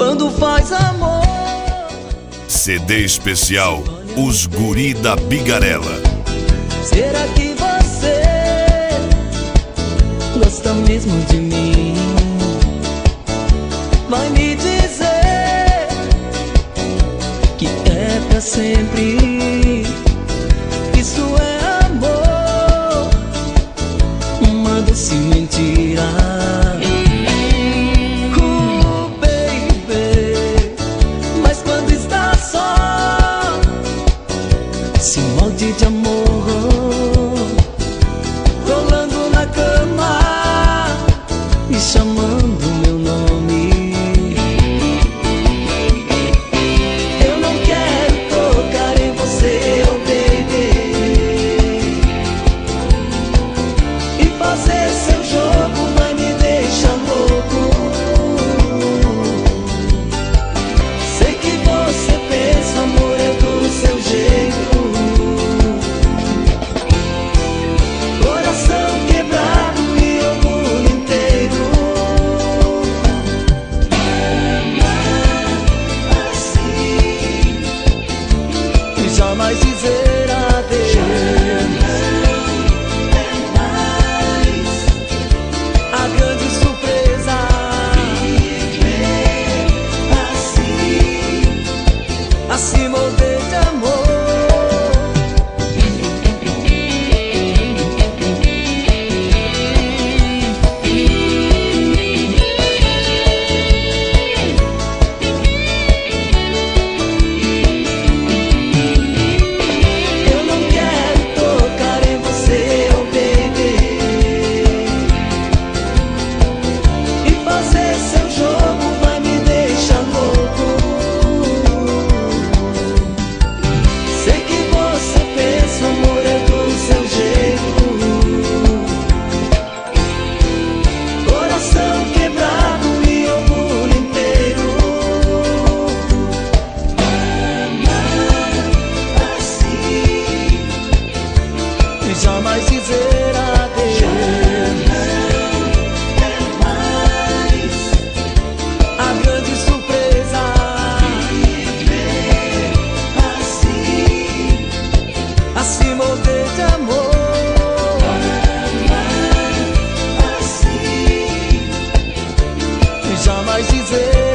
quando faz amor. CD especial Os Guri da Bigarela. Será que você gosta mesmo de mim? Vai me dizer que é pra sempre. Isso é amor, uma doce mentira. Baby, mas quando está só, se molde de amor, rolando na cama e chamando meu nome. Eu não quero tocar em você, oh baby, e fazer seu jogo vai me deixar louco. Sei que você pensa, amor é do seu jeito. Coração quebrado e o mundo inteiro. Amar assim e jamais dizer adeus. É mais a grande surpresa. Viver assim morder de amor. Eu não quero tocar em você, oh baby, e fazer seu jogo vai me deixar louco. Sei que você pensa, amor é do seu jeito. Coração quebrado e o mundo inteiro. Amar assim e jamais dizer adeus. É mais a grande surpresa. Viver assim morder de amor. Amar assim e jamais dizer